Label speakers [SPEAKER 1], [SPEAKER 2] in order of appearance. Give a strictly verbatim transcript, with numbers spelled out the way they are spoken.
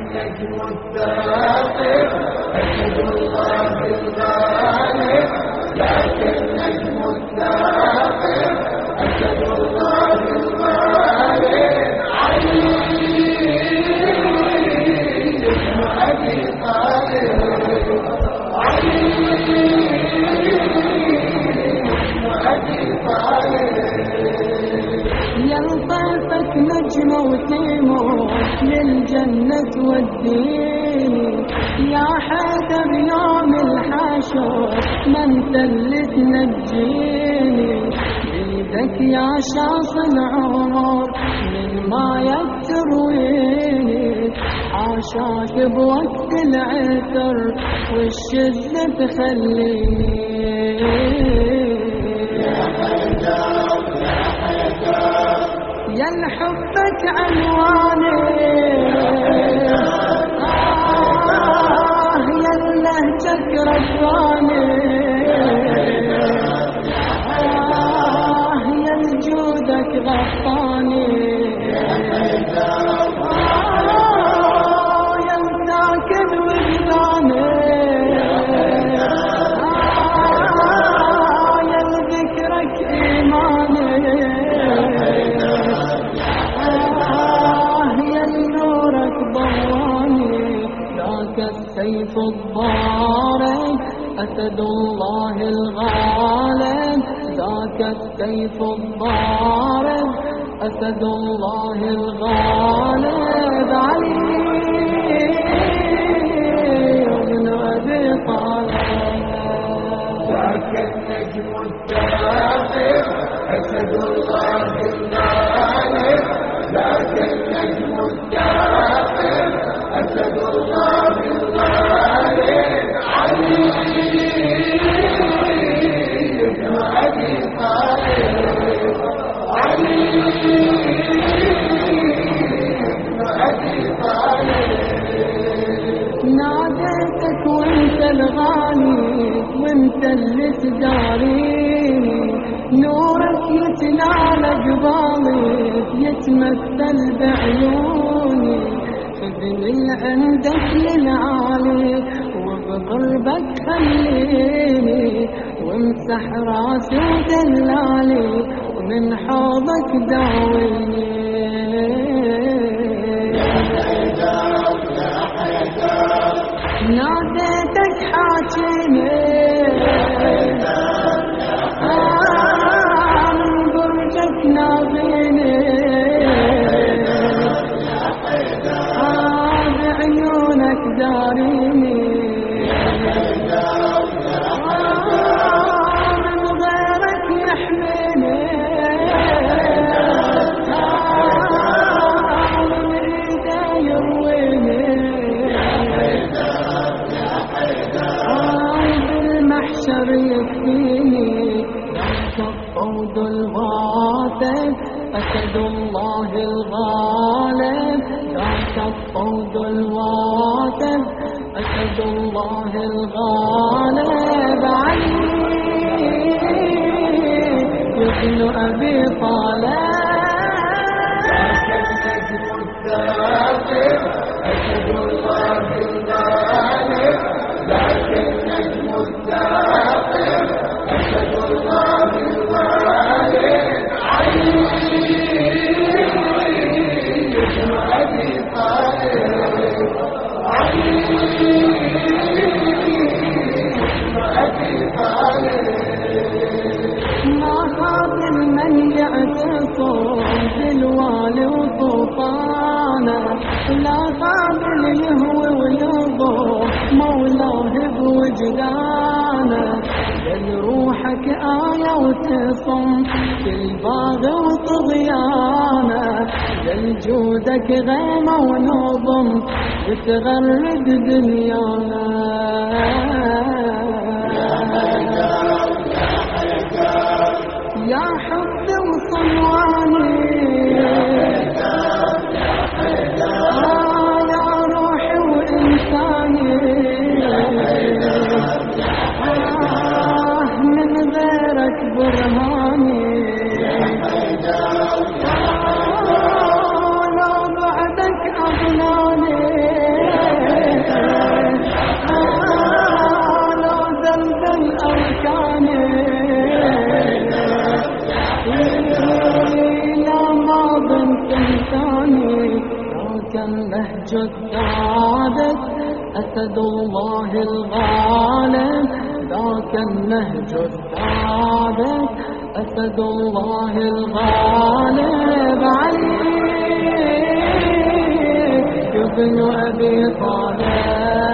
[SPEAKER 1] النجم الثاقب أسد الله الغالب ذاك النجم الثاقب أسد الله الغالب علي ابن أبي طالب علي ابن أبي طالب
[SPEAKER 2] ينطفك نجم وتموت للجنة والدين يا حيدر يوم الحشر ما انت اللي تنجيني بيدك يا شاص العمر من ما يترويني حاشاك بوقت العثر والشدة تخليني يا حبك عنواني آه يا لهجك رباني آه يا جودك غطاني آه يا ساكن وجداني آه يا ذكرك إيماني السيف الضارب أسد الله الغالب ذاك السيف الضارب أسد الله الغالب علي ابن أبي طالب
[SPEAKER 1] ذاك النجم الثاقب أسد الله الغالب ذاك النجم الثاقب أسد الله الغالب علي ابن أبي طالب علي ابن أبي طالب
[SPEAKER 2] ناديتك وانت الغالي وانت اللي تداريني نورك يتلالى قبالي يتمثل بعيوني خذني عندك للعالي وبقربك خليني وامسح راسي ودلالي ومن حوضك داويني ناديتك حاكيني آه من برجك ناظيني آه بعيونك داريني آه من غيرك يحميني آه من ايده يرويني بالمحشر يكفيني ذاك الطود الواثق أسد الله الغالب ذاك الطود الواثق أسد الله الغالب علي ابن أبي طالب
[SPEAKER 1] ذاك النجم الثاقب أسد الله الغالب ذاك النجم الثاقب أسد الله الغالب علي ابن أبي طالب علي ابن أبي طالب
[SPEAKER 2] ما قابل من يعتصم بالوالي وطوفانه لا قابل يهوي ويرضى مولاه بوجدانه بل روحك آية وتصم في الباغ وطغيانه بل جودك غيمة ونظم وتغرد دنيانا يا حب وصنواني آه يا روحي وإنساني آه من غيرك برهاني آه لو بعدك أضلاني النهج الثابت أسد الله الغالب، ذاك النهج الثابت أسد الله الغالب. علي ابن أبي طالب